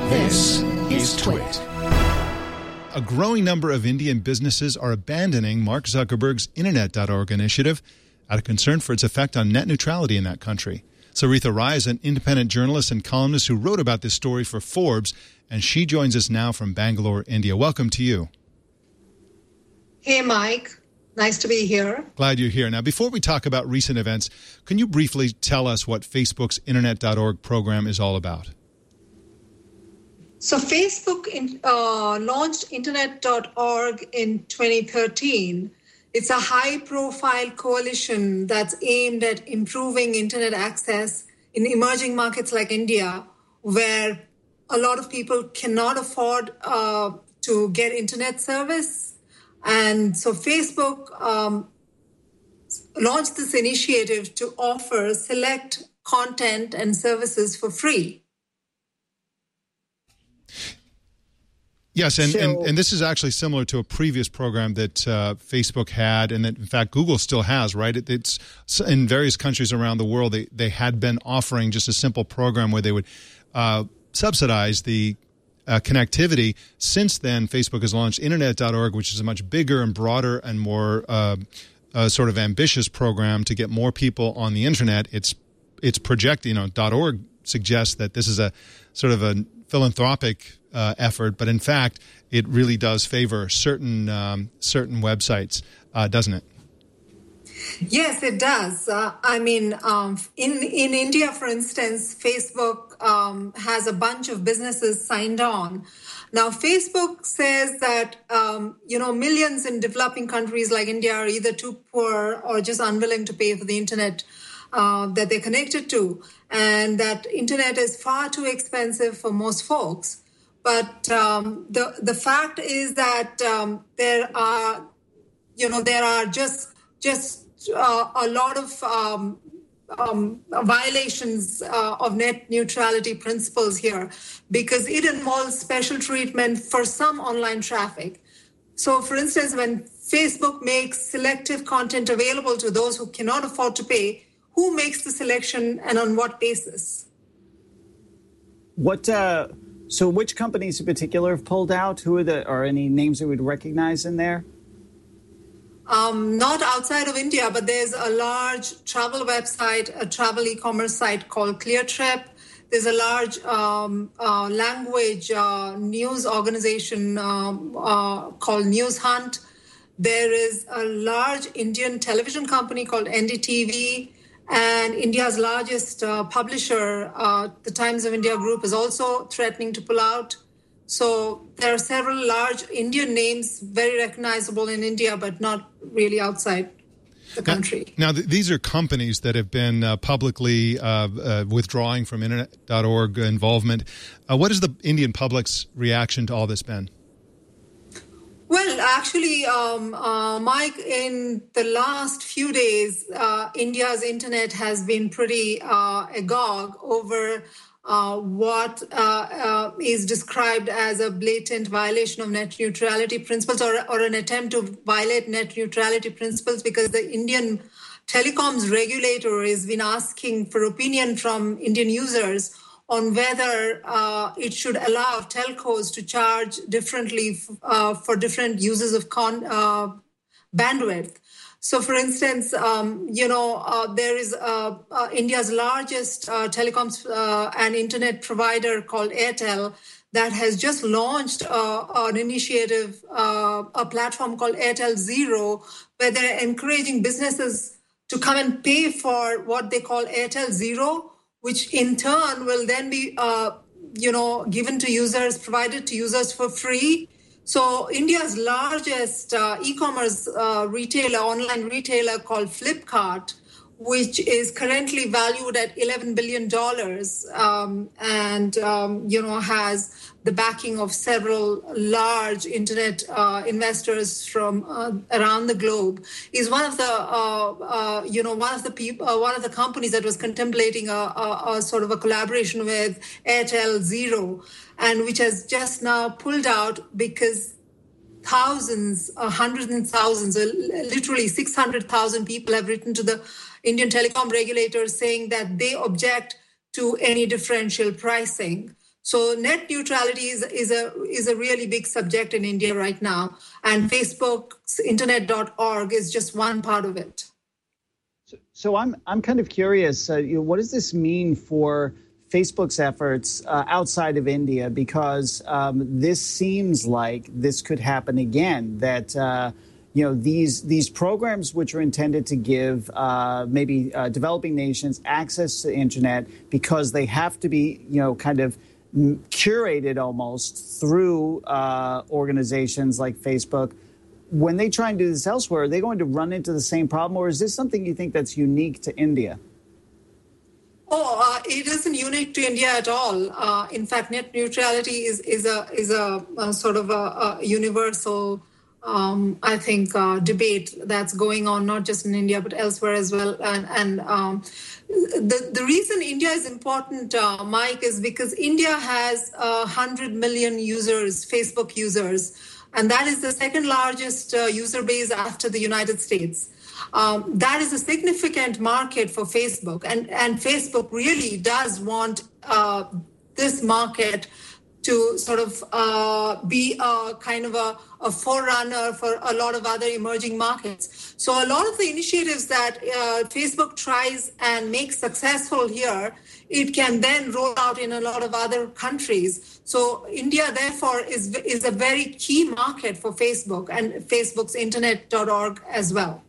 This is Twit. A growing number of Indian businesses are abandoning Mark Zuckerberg's Internet.org initiative out of concern for its effect on net neutrality in that country. Saritha Rai is an independent journalist and columnist who wrote about this story for Forbes, and she joins us now from Bangalore, India. Welcome to you. Hey, Mike. Nice to be here. Glad you're here. Now, before we talk about recent events, can you briefly tell us what Facebook's Internet.org program is all about? So Facebook launched Internet.org in 2013. It's a high-profile coalition that's aimed at improving Internet access in emerging markets like India, where a lot of people cannot afford to get Internet service. And so Facebook launched this initiative to offer select content and services for free. Yes, and this is actually similar to a previous program that Facebook had, and that, in fact, Google still has, right? It's in various countries around the world, they had been offering just a simple program where they would subsidize the connectivity. Since then, Facebook has launched Internet.org, which is a much bigger and broader and more sort of ambitious program to get more people on the Internet. It's projecting, .org suggests that this is a sort of a philanthropic effort, but in fact, it really does favor certain websites, doesn't it? Yes, it does. In India, for instance, Facebook has a bunch of businesses signed on. Now, Facebook says that millions in developing countries like India are either too poor or just unwilling to pay for the internet that they're connected to, and that internet is far too expensive for most folks. But the fact is that there are just a lot of violations of net neutrality principles here, because it involves special treatment for some online traffic. So, for instance, when Facebook makes selective content available to those who cannot afford to pay, who makes the selection and on what basis? So which companies in particular have pulled out? Who are any names that we'd recognize in there? Not outside of India, but there's a large travel website, a travel e-commerce site called ClearTrip. There's a large language news organization called News Hunt. There is a large Indian television company called NDTV. And India's largest publisher, the Times of India Group, is also threatening to pull out. So there are several large Indian names, very recognizable in India, but not really outside the country. Now these are companies that have been publicly withdrawing from Internet.org involvement. What has the Indian public's reaction to all this been? Well, actually, Mike, in the last few days, India's internet has been pretty agog over what is described as a blatant violation of net neutrality principles, or an attempt to violate net neutrality principles, because the Indian telecoms regulator has been asking for opinion from Indian users on whether it should allow telcos to charge differently for different uses of bandwidth. So, for instance, there is India's largest telecoms and internet provider called Airtel that has just launched an initiative, a platform called Airtel Zero, where they're encouraging businesses to come and pay for what they call Airtel Zero, which in turn will then be, given to users, provided to users for free. So India's largest e-commerce online retailer called Flipkart, which is currently valued at $11 billion and has the backing of several large internet investors from around the globe, is one of the companies that was contemplating a sort of a collaboration with Airtel Zero, and which has just now pulled out because thousands, hundreds and thousands, literally 600,000 people have written to the Indian telecom regulators saying that they object to any differential pricing. So net neutrality is a really big subject in India right now, and Facebook's internet.org is just one part of it. So I'm kind of curious. What does this mean for Facebook's efforts outside of India? Because this seems like this could happen again. That these programs which are intended to give maybe developing nations access to the internet, because they have to be kind of curated almost through organizations like Facebook. When they try and do this elsewhere, are they going to run into the same problem, or is this something you think that's unique to India? It isn't unique to India at all. In fact, net neutrality is a sort of a universal, I think, debate that's going on not just in India but elsewhere as well. And the reason India is important, Mike, is because India has 100 million users, Facebook users, and that is the second largest user base after the United States. That is a significant market for Facebook, and Facebook really does want this market to sort of be a kind of a forerunner for a lot of other emerging markets. So a lot of the initiatives that Facebook tries and makes successful here, it can then roll out in a lot of other countries. So India, therefore, is a very key market for Facebook and Facebook's internet.org as well.